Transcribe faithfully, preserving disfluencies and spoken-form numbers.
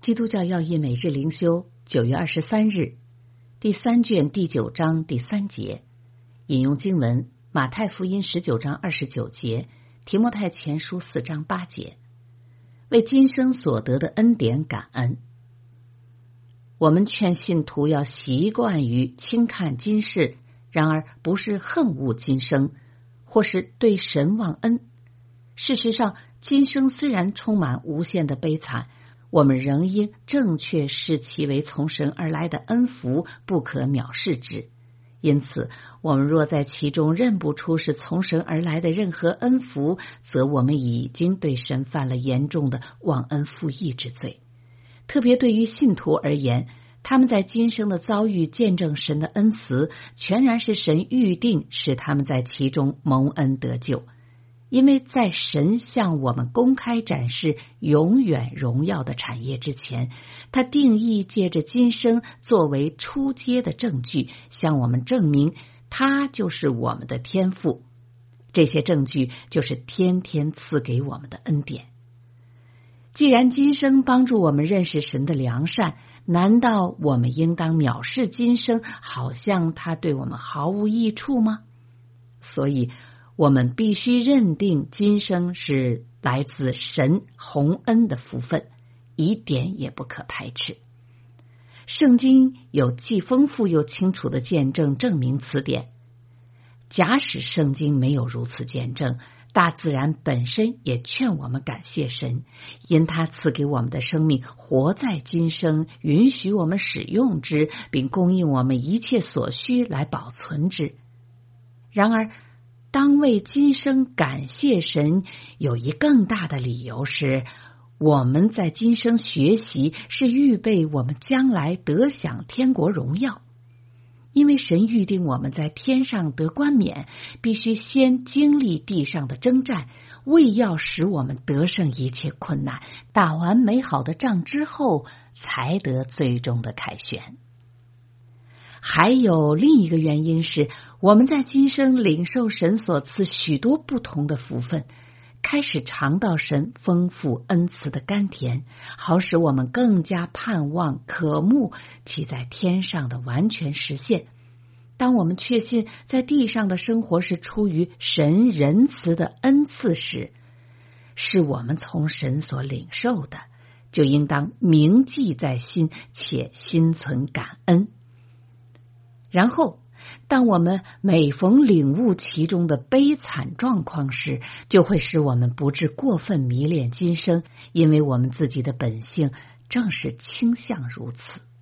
基督教要义每日灵修九月二十三日，第三卷第九章第三节，引用经文马太福音十九章二十九节，提摩太前书四章八节，为今生所得的恩典感恩。我们劝信徒要习惯于轻看今世，然而不是恨恶今生，或是对神忘恩。事实上，今生虽然充满无限的悲惨，我们仍应正确视其为从神而来的恩福，不可藐视之。因此，我们若在其中认不出是从神而来的任何恩福，则我们已经对神犯了严重的忘恩负义之罪。特别对于信徒而言，他们在今生的遭遇见证神的恩慈，全然是神预定使他们在其中蒙恩得救。因为在神向我们公开展示永远荣耀的产业之前，他定义借着今生作为初阶的证据，向我们证明他就是我们的天父。这些证据就是天天赐给我们的恩典。既然今生帮助我们认识神的良善，难道我们应当藐视今生，好像他对我们毫无益处吗？所以我们必须认定今生是来自神洪恩的福分，一点也不可排斥。圣经有既丰富又清楚的见证证明此点。假使圣经没有如此见证，大自然本身也劝我们感谢神，因他赐给我们的生命活在今生，允许我们使用之，并供应我们一切所需来保存之。然而当为今生感谢神，有一更大的理由是，我们在今生学习是预备我们将来得享天国荣耀。因为神预定我们在天上得冠冕，必须先经历地上的征战，为要使我们得胜一切困难，打完美好的仗之后，才得最终的凯旋。还有另一个原因是，我们在今生领受神所赐许多不同的福分，开始尝到神丰富恩慈的甘甜，好使我们更加盼望渴慕其在天上的完全实现。当我们确信在地上的生活是出于神仁慈的恩赐时，是我们从神所领受的，就应当铭记在心，且心存感恩。然后当我们每逢领悟其中的悲惨状况时，就会使我们不致过分迷恋今生，因为我们自己的本性正是倾向如此。